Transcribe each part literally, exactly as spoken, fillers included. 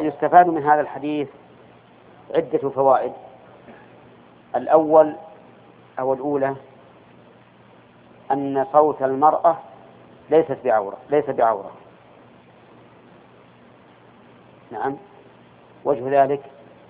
ويستفاد من هذا الحديث عدة فوائد. الأول أو الأولى أن صوت المرأة ليست بعورة ليس بعورة. نعم. وجه ذلك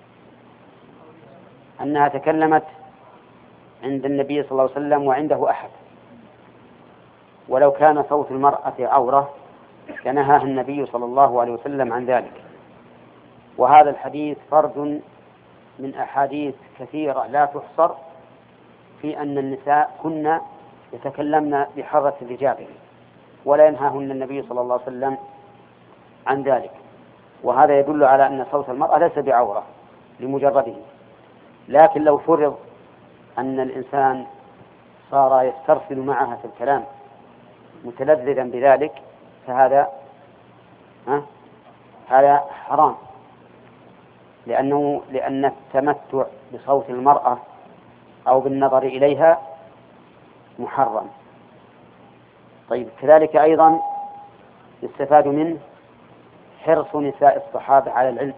أنها تكلمت عند النبي صلى الله عليه وسلم وعنده أحد، ولو كان صوت المرأة عورة لنهاها النبي صلى الله عليه وسلم عن ذلك. وهذا الحديث فرد من أحاديث كثيرة لا تحصر في أن النساء كن يتكلمن بحرة الرجال ولا ينهاهن النبي صلى الله عليه وسلم عن ذلك. وهذا يدل على أن صوت المرأة ليس بعورة لمجرده. لكن لو فرض أن الإنسان صار يسترسل معها في الكلام متلذذا بذلك فهذا ها هذا حرام، لأنه لأن التمتع بصوت المرأة أو بالنظر إليها محرم. طيب، كذلك أيضا يستفاد منه حرص نساء الصحابة على العلم،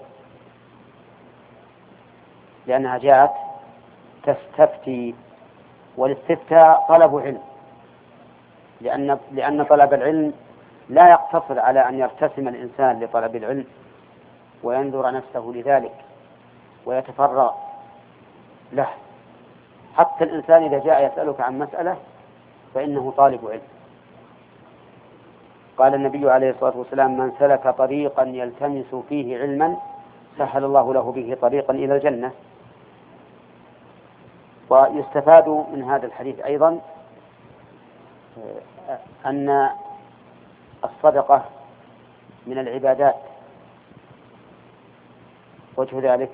لأنها جاءت تستفتي، والاستفتاء طلب علم، لأن لأن طلب العلم لا يقتصر على أن يرتسم الإنسان لطلب العلم وينذر نفسه لذلك ويتفرغ له. حتى الإنسان إذا جاء يسألك عن مسألة فإنه طالب علم. قال النبي عليه الصلاة والسلام: من سلك طريقا يلتمس فيه علما سهل الله له به طريقا إلى الجنة. ويستفاد من هذا الحديث أيضا أن الصدقة من العبادات. وجه ذلك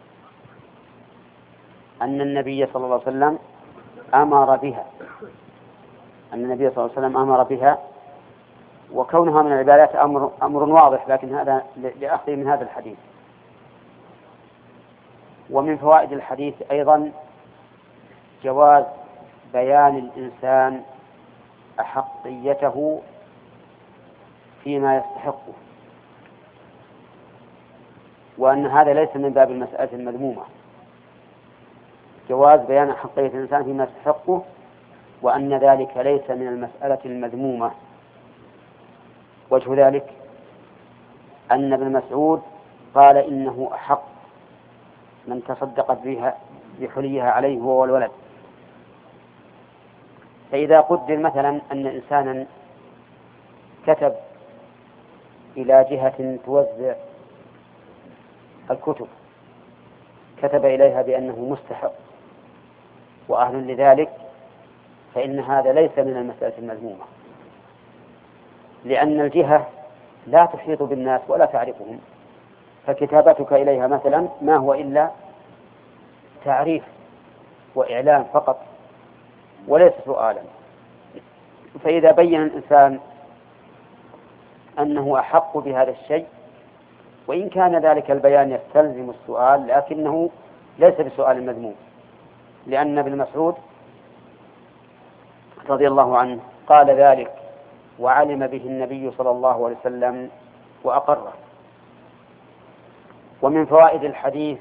أن النبي صلى الله عليه وسلم أمر بها أن النبي صلى الله عليه وسلم أمر بها وكونها من العبادات أمر أمر واضح، لكن هذا لأخذ من هذا الحديث. ومن فوائد الحديث أيضا جواز بيان الإنسان أحقيته فيما يستحقه، وأن هذا ليس من باب المسألة المذمومة. جواز بيان أحقية الإنسان فيما يستحقه، وأن ذلك ليس من المسألة المذمومة. وجه ذلك أن ابن مسعود قال: إنه أحق من تصدقت بها بحليها عليه هو والولد. فإذا قدر مثلا أن إنسانا كتب إلى جهة توزع الكتب، كتب إليها بأنه مستحق وأهل لذلك، فإن هذا ليس من المسألة المذمومة، لأن الجهة لا تحيط بالناس ولا تعرفهم، فكتابتك إليها مثلا ما هو إلا تعريف وإعلام فقط وليس سؤالا. فإذا بين الإنسان أنه أحق بهذا الشيء، وإن كان ذلك البيان يستلزم السؤال، لكنه ليس بسؤال مذموم، لأن ابن مسعود رضي الله عنه قال ذلك وعلم به النبي صلى الله عليه وسلم وأقره. ومن فوائد الحديث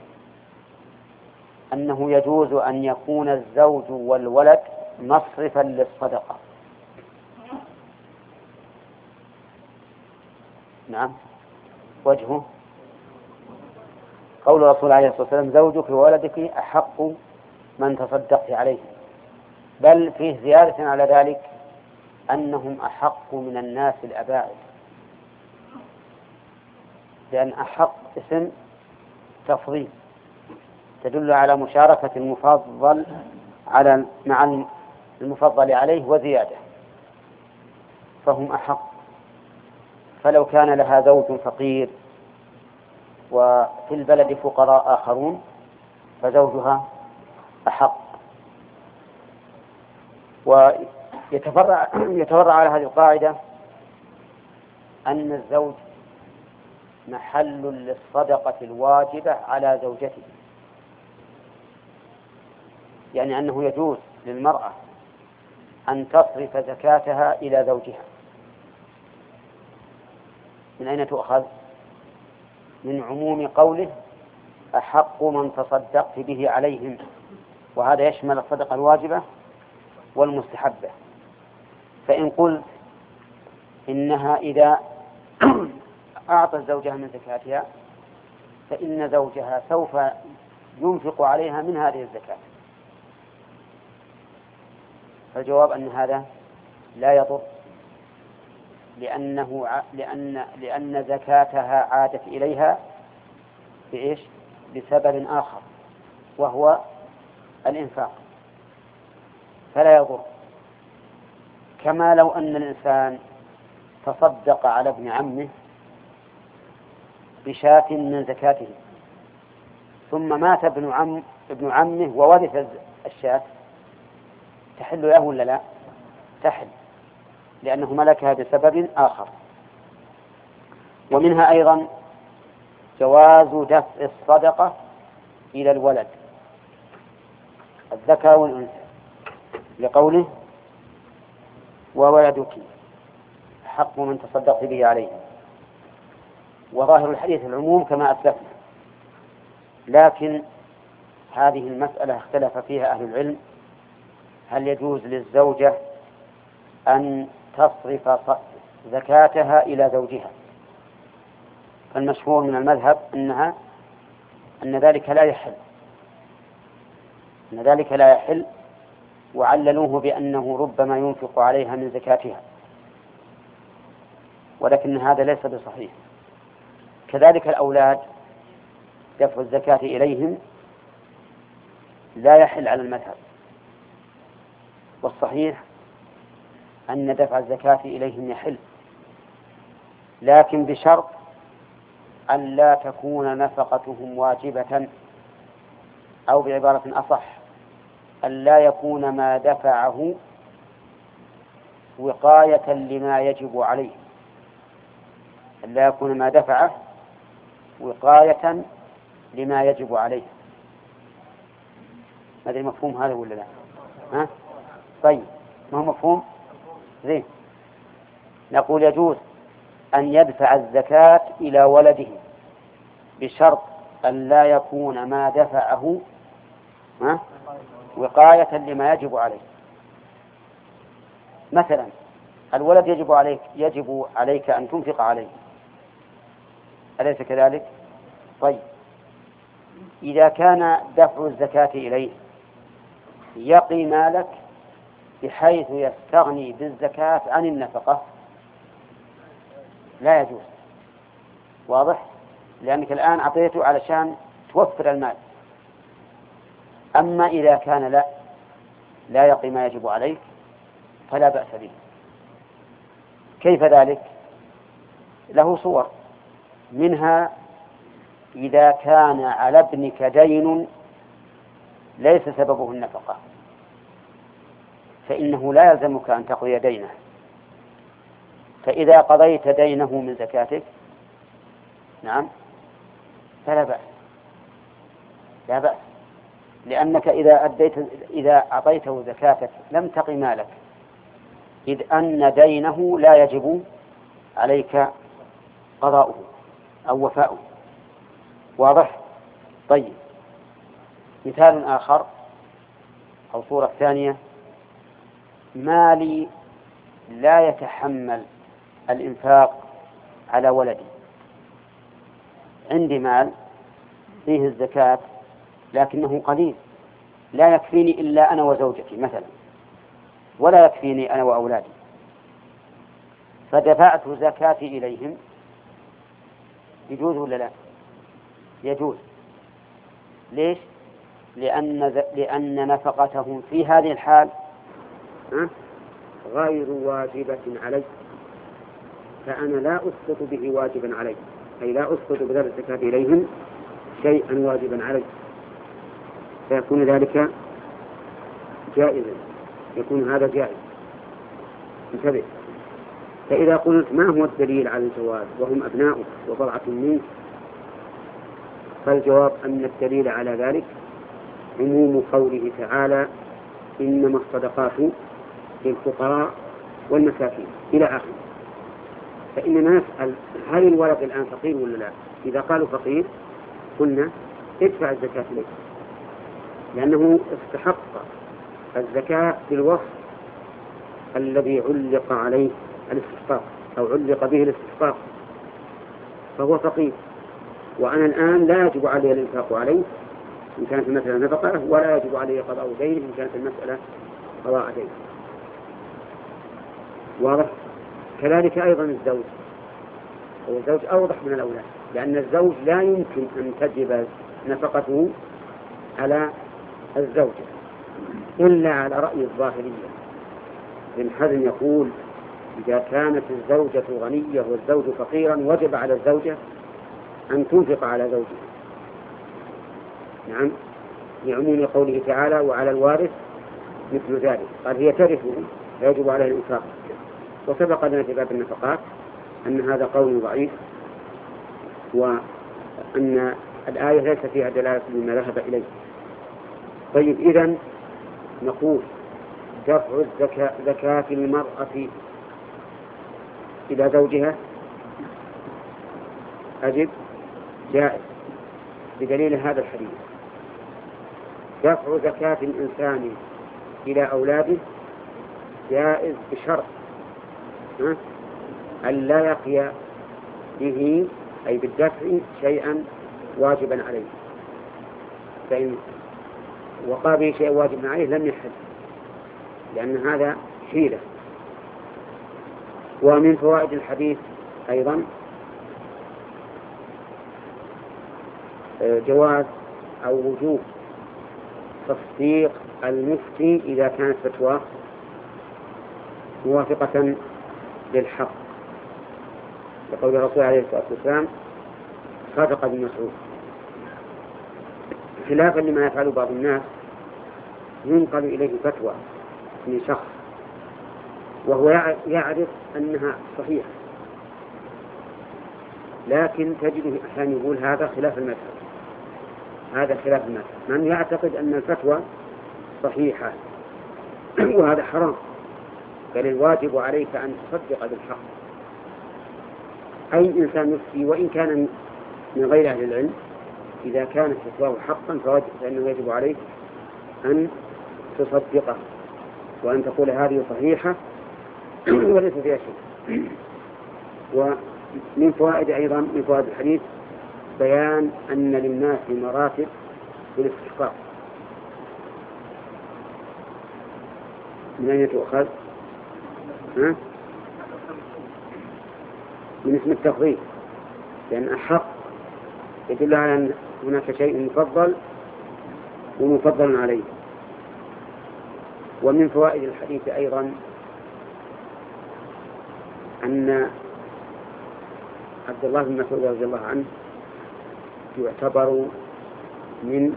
أنه يجوز أن يكون الزوج والولد مصرفا للصدقة. نعم. وجهه قول الرسول عليه الصلاة والسلام: زوجك وولدك أحق من تصدقت عليه. بل فيه زيادة على ذلك أنهم أحق من الناس الأباعد، لأن أحق اسم تفضيل تدل على مشاركة المفضل على مع المفضل عليه وزيادة، فهم أحق. فلو كان لها زوج فقير وفي البلد فقراء آخرون فزوجها أحق. ويتفرع يتفرع على هذه القاعدة أن الزوج محل للصدقة الواجبة على زوجته، يعني أنه يجوز للمرأة أن تصرف زكاتها إلى زوجها. من أين تؤخذ؟ من عموم قوله أحق من تصدقت به عليهم، وهذا يشمل الصدقة الواجبة والمستحبة. فإن قلت إنها إذا أعطت زوجها من زكاتها فإن زوجها سوف ينفق عليها من هذه الزكاة، فالجواب أن هذا لا يضر، لأنه لأن لأن زكاتها عادت إليها بإيش؟ بسبب آخر وهو الإنفاق، فلا يضر. كما لو أن الإنسان تصدق على ابن عمه بشاة من زكاته ثم مات ابن عم ابن عمه وورث الشاة، تحل له ولا لا؟ تحل، لأنه ملكها بسبب آخر. ومنها أيضا جواز دفع الصدقة إلى الولد الذكر والأنثى، لقوله وولدك حق من تصدقت به عليه، وظاهر الحديث العموم كما أسلفنا. لكن هذه المسألة اختلف فيها أهل العلم، هل يجوز للزوجة أن تصرف زكاتها إلى زوجها؟ فالمشهور من المذهب أنها أن ذلك لا يحل أن ذلك لا يحل وعللوه بأنه ربما ينفق عليها من زكاتها، ولكن هذا ليس بصحيح. كذلك الأولاد دفع الزكاة إليهم لا يحل على المذهب، والصحيح أن دفع الزكاة إليهم يحل، لكن بشرط أن لا تكون نفقتهم واجبة، أو بعبارة أصح أن لا يكون ما دفعه وقاية لما يجب عليه، أن لا يكون ما دفعه وقاية لما يجب عليه. هذا مفهوم هذا ولا لا؟ ها؟ طيب، ما هو مفهوم؟ زين. نقول يجوز أن يدفع الزكاة إلى ولده بشرط أن لا يكون ما دفعه ها؟ وقاية لما يجب عليه. مثلا الولد يجب عليك يجب عليك أن تنفق عليه، أليس كذلك؟ طيب، إذا كان دفع الزكاة إليه يقي مالك بحيث يستغني بالزكاة عن النفقة لا يجوز، واضح؟ لأنك الآن أعطيته علشان توفر المال. أما إذا كان لا لا يقي ما يجب عليك فلا بأس به. كيف ذلك؟ له صور، منها إذا كان على ابنك دين ليس سببه النفقة فإنه لا يلزمك أن تقضي دينه، فإذا قضيت دينه من زكاتك نعم فلا بأس، لا بأس، لأنك إذا أديت إذا أعطيته زكاتك لم تقي مالك، إذ أن دينه لا يجب عليك قضاؤه أو وفاؤه، واضح؟ طيب، مثال آخر أو صورة ثانية، مالي لا يتحمل الإنفاق على ولدي، عندي مال فيه الزكاة لكنه قليل لا يكفيني إلا أنا وزوجتي مثلا، ولا يكفيني أنا وأولادي، فدفعت زكاتي إليهم، يجوز ولا لا؟ يجوز. ليش؟ لأن لأن نفقتهم في هذه الحال غير واجبة علي، فأنا لا أسقط به واجبا علي، أي لا أسقط بذلك الزكاة إليهم شيئا واجبا علي، فيكون ذلك جائزا، يكون هذا جائز. انتبه، فإذا قلت ما هو الدليل على الجواز وهم أبناؤك وبضعة منك، فالجواب أن الدليل على ذلك عموم قوله تعالى إنما الصدقات للفقراء والمساكين إلى آخره. فإننا نسأل هل الولد الآن فقير ولا لا؟ إذا قالوا فقير قلنا ادفع الزكاة إليه، لأنه استحق الزكاة بالوصف الذي علق عليه الاستحقاق أو علق به الاستحقاق، فهو فقير، وأنا الآن لا يجب علي الإنفاق عليه إن كانت المسألة نفقة، ولا يجب علي قضاء دين إن كانت المسألة قضاء دين. واضح؟ كذلك أيضا الزوج، والزوج أوضح من الأولاد، لأن الزوج لا يمكن أن تجب نفقته على الزوجة إلا على رأي الظاهرية. ابن حزم يقول إذا كانت الزوجة غنية والزوج فقيرا وجب على الزوجة أن تنفق على زوجها، نعم، لعموم قوله تعالى وعلى الوارث مثل ذلك، قال هي ترثه فيجب عليها الإنفاق. وسبق لنا في باب النفقات أن هذا قول ضعيف، وأن الآية ليس فيها دلالة لما ذهب إليه. طيب، إذن نقول دفع الزكاة زكاة المرأة إلى زوجها أجب جائز بدليل هذا الحديث. دفع زكاة الإنسان إلى أولاده جائز بشرط أن لا يقي به أي بالدفع شيئا واجبا عليه، فإن وقع به شيء واجبا عليه لم يحل، لأن هذا حيلة. ومن فوائد الحديث أيضا جواز أو وجوب تصديق المفتي إذا كانت فتوى موافقة للحق، لقول الرسول عليه الصلاة والسلام صدق ابن مسعود، خلافا لما يفعل بعض الناس، ينقل إليه فتوى من شخص وهو يعرف أنها صحيحة، لكن تجده أحيانا يقول هذا خلاف المذهب، هذا خلاف المذهب، من يعتقد أن الفتوى صحيحة وهذا حرام، بل الواجب عليك أن تصدق بالحق. أي إنسان يفتي وإن كان من غير أهل العلم، إذا كانت فتواه حقا فإنه يجب عليك أن تصدقه وأن تقول هذه صحيحة وليس فيها شيء. ومن فوائد أيضا من فوائد الحديث بيان أن للناس مراتب في الاستحقاق. من أين تؤخذ؟ ها؟ من اسم التفضيل، لأن أحق يدل على أن هناك شيء مفضل ومفضل عليه. ومن فوائد الحديث أيضا أن عبد الله بن مسعود رضي الله عنه يعتبر من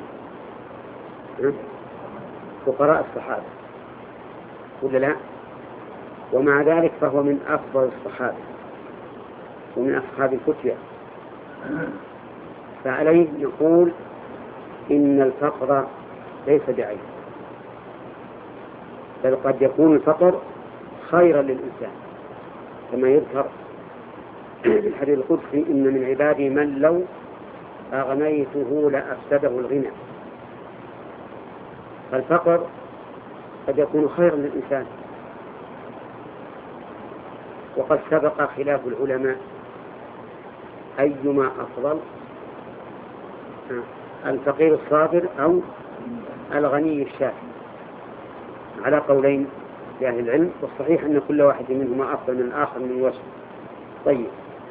فقراء الصحابة ولا لا؟ ومع ذلك فهو من أفضل الصحابة ومن أصحاب الفتية، فعليه نقول إن الفقر ليس بعيب، بل قد يكون الفقر خيرا للإنسان، كما يذكر في الحديث القدسي إن من عبادي من لو أغنيته لأفسده الغنى. فالفقر قد يكون خيرا للإنسان. وقد سبق خلاف العلماء أيما أفضل، الفقير الصابر أو الغني الشاكر، على قولين لأهل العلم، والصحيح أن كل واحد منهما أفضل من الآخر من وجه. طيب،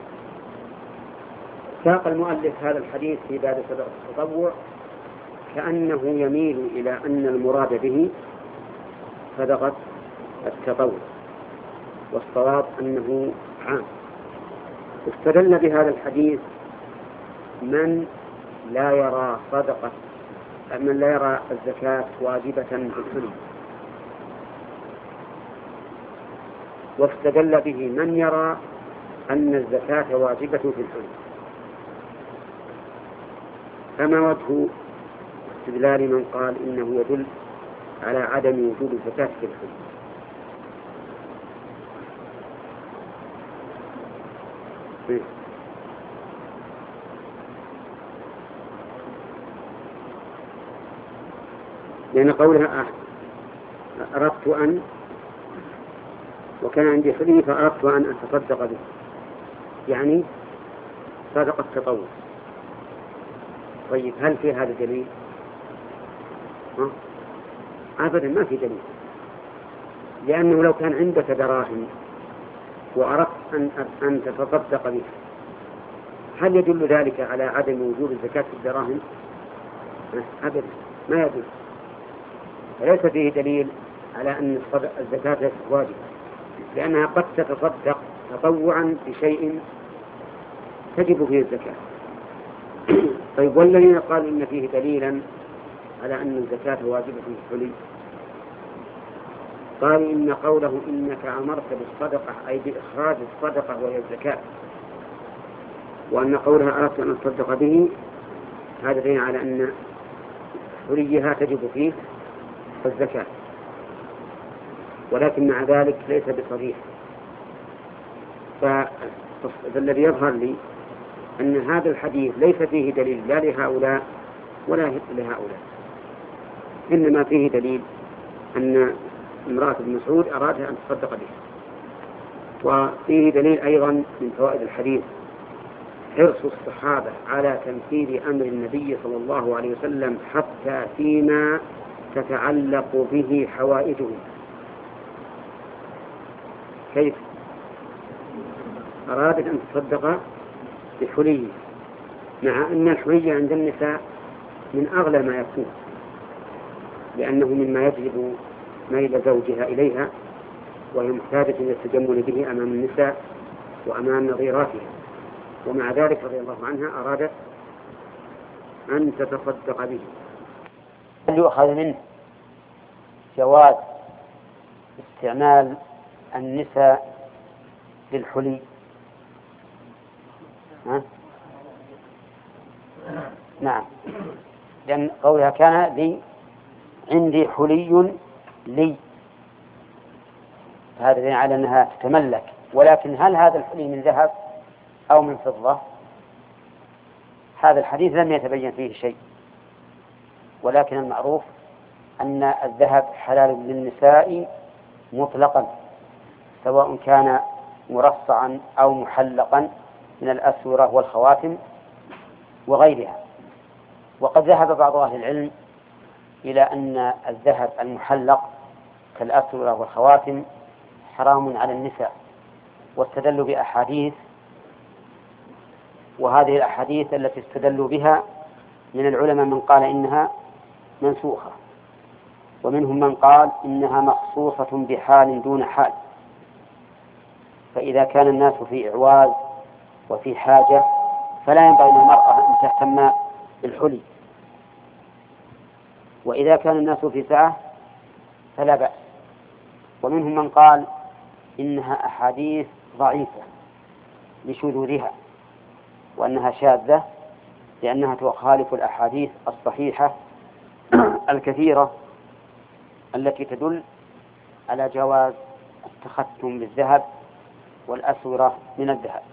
ساق المؤلف هذا الحديث في باب صدقة التطوع كأنه يميل إلى أن المراد به صدقة التطوع، والصواب أنه عام. استدل بهذا الحديث من لا يرى صدقة من لا يرى الزكاة واجبة في الحلم، واستدل به من يرى أن الزكاة واجبة في الحلم. فما وجه استدلال من قال إنه يدل على عدم وجود الزكاة في الحلم؟ لأن قولها أردت أن، وكان عندي حلي فأردت أن أتصدق به، يعني صدقة التطوع. طيب هل في هذا دليل؟ أبدا ما في دليل، لأنه لو كان عندك دراهم وأردت أن أن تتصدق بها، هل يدل ذلك على عدم وجوب الزكاة في الدراهم؟ أبدا ما يدل، وليس فيه دليل على أن الزكاة ليست واجبة، لأنها قد تتصدق تطوعا بشيء تجب فيه الزكاة. طيب والذين قالوا إن فيه دليلا على أن الزكاة واجبة في الحلي، قالوا إن قوله إنك أمرت بالصدقة أي بإخراج الصدقة وهي الزكاة، وأن قولها أردت أن أتصدق به هذا دليل على أن حليها تجب فيه الزكاة، ولكن مع ذلك ليس بصريح. فالذي يظهر لي أن هذا الحديث ليس فيه دليل لا لهؤلاء ولا لهؤلاء، إنما فيه دليل أن امرأة ابن مسعود أرادها أن تصدق به. وفيه دليل أيضا من فوائد الحديث حرص الصحابة على تنفيذ أمر النبي صلى الله عليه وسلم حتى فيما تتعلق به حوائجهم. كيف؟ أرادت أن تصدق بحلي، مع أن الحلي عند النساء من أغلى ما يكون، لأنه مما يجلب ميل زوجها إليها، وهي محتاجة إلى التجمل به أمام النساء وأمام نظيراتها، ومع ذلك رضي الله عنها أرادت أن تتصدق به. هل يؤخذ منه جواز استعمال النساء للحلي؟ ها؟ نعم، لأن قولها كان لي عندي حلي لي، هذا دليل على أنها تتملك. ولكن هل هذا الحلي من ذهب أو من فضة؟ هذا الحديث لم يتبين فيه شيء، ولكن المعروف أن الذهب حلال للنساء مطلقا، سواء كان مرصعا أو محلقا من الأسورة والخواتم وغيرها. وقد ذهب بعض أهل العلم إلى أن الذهب المحلق كالأسورة والخواتم حرام على النساء، واستدلوا بأحاديث، وهذه الأحاديث التي استدلوا بها من العلماء من قال إنها منسوخة، ومنهم من قال إنها مخصوصة بحال دون حال. فإذا كان الناس في إعواز وفي حاجة فلا ينبغي للمرأة أن تهتم بالحلي، وإذا كان الناس في سعة فلا بأس. ومنهم من قال إنها أحاديث ضعيفة لشذوذها، وأنها شاذة لأنها تخالف الأحاديث الصحيحة الكثيرة التي تدل على جواز التختم بالذهب والأسورة من الذهب.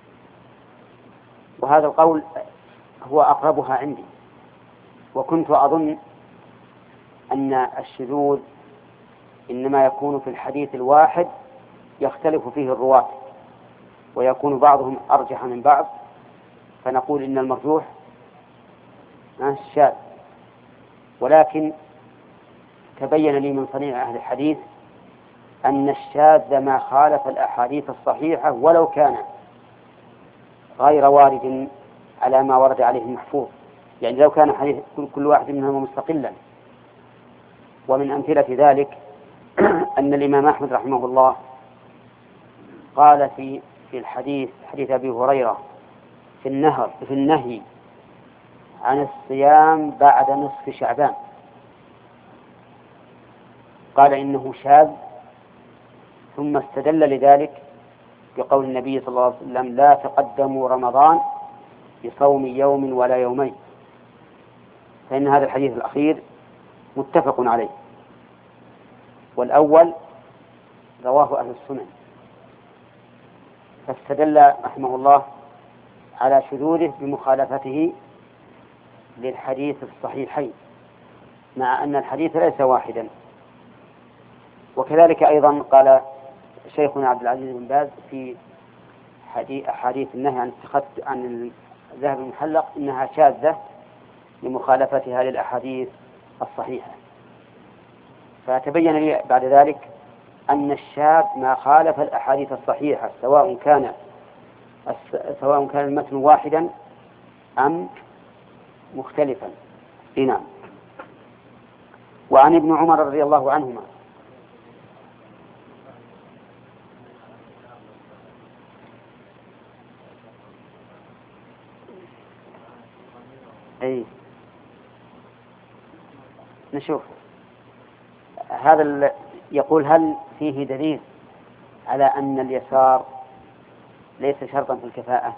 وهذا القول هو أقربها عندي، وكنت أظن أن الشذوذ إنما يكون في الحديث الواحد يختلف فيه الرواة، ويكون بعضهم أرجح من بعض، فنقول إن المرجوح الشاذ. ولكن تبين لي من صنيع أهل الحديث أن الشاذ ما خالف الأحاديث الصحيحة ولو كان غير وارد على ما ورد عليه المحفوظ، يعني لو كان حديث كل واحد منهم مستقلا. ومن أمثلة ذلك أن الإمام أحمد رحمه الله قال في في الحديث حديث أبي هريرة في النهر في النهي عن الصيام بعد نصف شعبان، قال إنه شاذ، ثم استدل لذلك بقول النبي صلى الله عليه وسلم لا تقدموا رمضان بصوم يوم ولا يومين، فإن هذا الحديث الأخير متفق عليه، والأول رواه أهل السنن. فاستدل رحمه الله على شذوذه بمخالفته للحديث الصحيحين، مع أن الحديث ليس واحدا. وكذلك أيضا قال شيخنا عبد العزيز بن باز في حديث النهي عن اتخاذ عن الذهب المحلق إنها شاذة لمخالفتها للأحاديث الصحيحة. فتبين لي بعد ذلك أن الشاذ ما خالف الأحاديث الصحيحة، سواء كان سواء كان المتن واحدا أم مختلفا. نعم. وعن ابن عمر رضي الله عنهما أي نشوف هذا يقول: هل فيه دليل على أن اليسار ليس شرطا في الكفاءة؟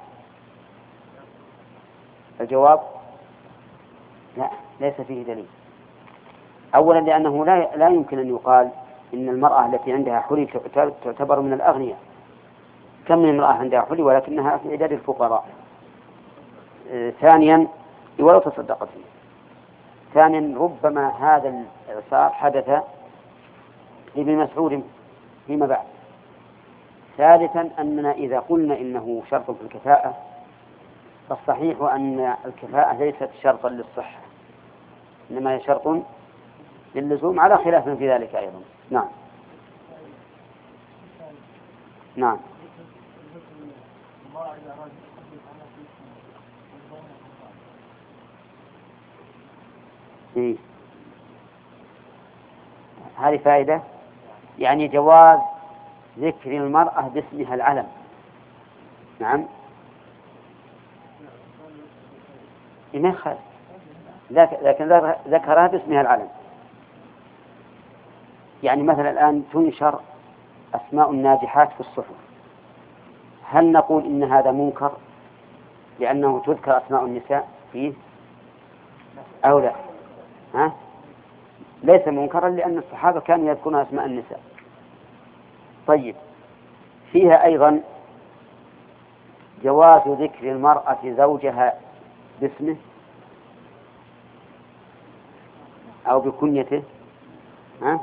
الجواب: لا، ليس فيه دليل. أولا لأنه لا لا يمكن أن يقال إن المرأة التي عندها حلي تعتبر من الأغنياء. كم من امرأة عندها حلي ولكنها في عداد الفقراء. آه ثانيا ولو تصدقت فيه. ثانيا ربما هذا الإعصار حدث لابن مسعود فيما بعد. ثالثا أننا إذا قلنا إنه شرط في الكفاءة فالصحيح أن الكفاءة ليست شرطا للصحة، إنما هي شرط للزوم، على خلاف في ذلك أيضا. نعم. نعم. إيه؟ هذه فائدة، يعني جواز ذكر المرأة باسمها العلم. نعم. ما خالف، لكن ذكرها باسمها العلم. يعني مثلا الآن تنشر أسماء الناجحات في الصحف، هل نقول إن هذا منكر لأنه تذكر أسماء النساء فيه أو لا؟ ها؟ ليس منكرا لأن الصحابة كانوا يذكرون أسماء النساء. طيب، فيها أيضا جواز ذكر المرأة زوجها باسمه أو بكنيته. ها؟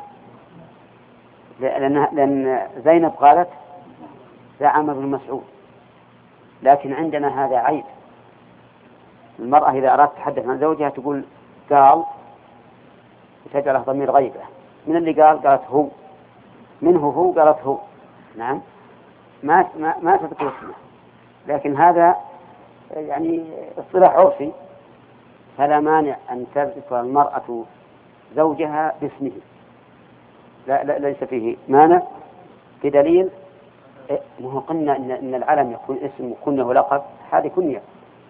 لأن, لأن زينب قالت زعم ابن مسعود، لكن عندنا هذا عيب. المرأة إذا أردت تحدث عن زوجها تقول قال، وتجعله ضمير غيبة. من اللي قال؟ قالت هو. منه هو؟ قالت هو. نعم، ما ما, ما تذكر اسمه، لكن هذا يعني اصطلاح عرفي، فلا مانع أن تذكر المرأة زوجها باسمه، لا, لا ليس فيه مانع، بدليل ما هو قلنا إن, إن العلم يكون اسم وكنية ولقب، هذه كنية.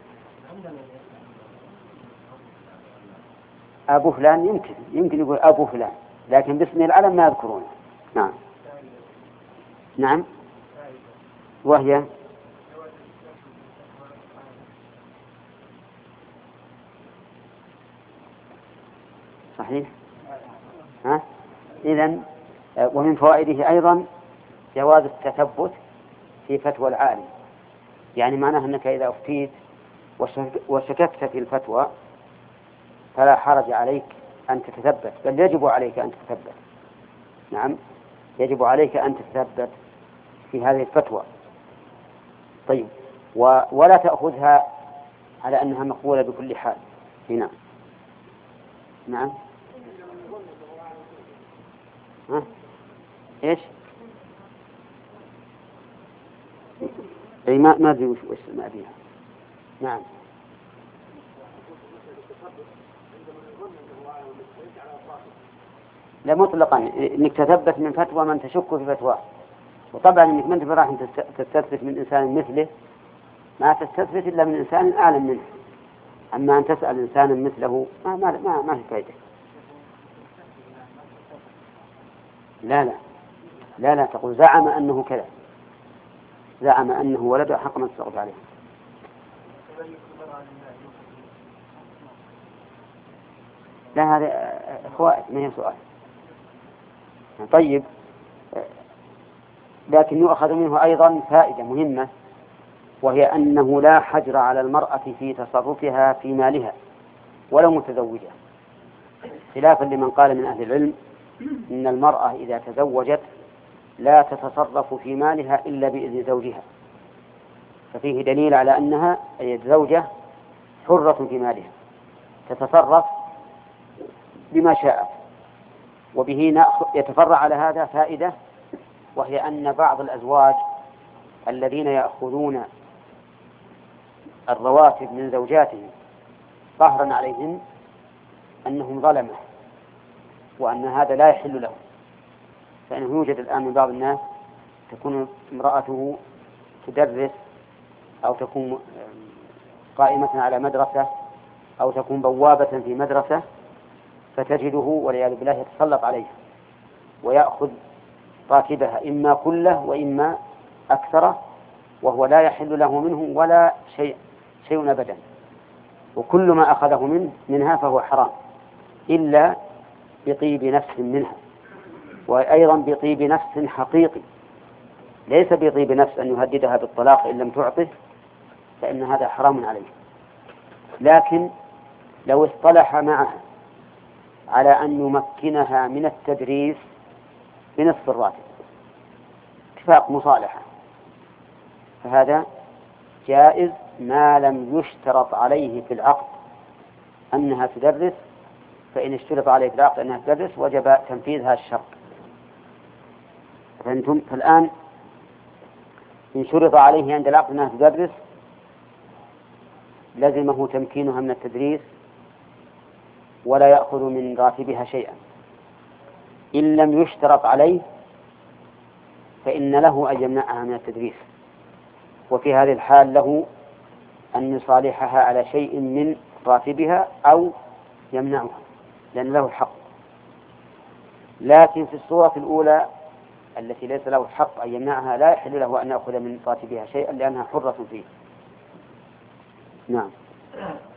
أبو فلان يمكن يمكن يقول أبو فلان، لكن باسم العلم ما يذكرونه. نعم. نعم. وهي صحيح. ها؟ إذن ومن فوائده أيضا جواز التثبت في فتوى العالم، يعني معناه أنك إذا أفتيت وشككت في الفتوى فلا حرج عليك أن تتثبت، بل يجب عليك أن تتثبت. نعم، يجب عليك أن تتثبت في هذه الفتوى. طيب، ولا تأخذها على أنها مقبولة بكل حال. هنا. نعم. ها؟ إيش؟ أي ما ما أدري وش ما فيها. نعم. لا مطلقا، إنك تثبت من فتوى من تشك في فتواه، وطبعا إنك ما أنت راح تستثبت من إنسان مثله، ما تستثبت إلا من إنسان أعلم منه. أما أن تسأل إنسانا مثله ما ما ما, ما في فائدة. لا لا لا لا تقول زعم أنه كذا، زعم أنه ولد حق من تسقط عليه. لا، هذا فوائد ما هي سؤال. طيب، لكن يؤخذ منه أيضا فائدة مهمة، وهي أنه لا حجر على المرأة في تصرفها في مالها ولو متزوجة، خلافا لمن قال من أهل العلم إن المرأة إذا تزوجت لا تتصرف في مالها إلا بإذن زوجها، ففيه دليل على أنها أي الزوجة حرة في مالها تتصرف بما شاءت. وبه يتفرع على هذا فائدة، وهي أن بعض الأزواج الذين يأخذون الرواتب من زوجاتهم قهرا عليهم أنهم ظلمة، وأن هذا لا يحل لهم. فإنه يوجد الآن من بعض الناس تكون امرأته تدرس أو تكون قائمة على مدرسة أو تكون بوابة في مدرسة، فتجده والعياذ بالله يتسلط عليها ويأخذ راتبها إما كله وإما أكثره، وهو لا يحل له منه ولا شيء شيء أبدا، وكل ما أخذه منه منها فهو حرام إلا بطيب نفس منها، وأيضا بطيب نفس حقيقي، ليس بطيب نفس أن يهددها بالطلاق إن لم تعطه، فإن هذا حرام عليه. لكن لو اصطلح معها على أن يمكنها من التدريس بنصف الراتب اتفاق مصالحة، فهذا جائز ما لم يشترط عليه في العقد أنها تدرس، فإن اشترط عليه في العقد أنها تدرس وجب تنفيذ هذا الشرط. فأنتم فالآن إن شرط عليه عند العقد أنها تدرس لزمه تمكينها من التدريس ولا يأخذ من راتبها شيئا. إن لم يشترط عليه فإن له أن يمنعها من التدريس، وفي هذه الحال له أن يصالحها على شيء من راتبها أو يمنعها، لأن له الحق. لكن في الصورة الأولى التي ليس له الحق أن يمنعها لا يحل له أن يأخذ من راتبها شيئا لأنها حرة فيه. نعم.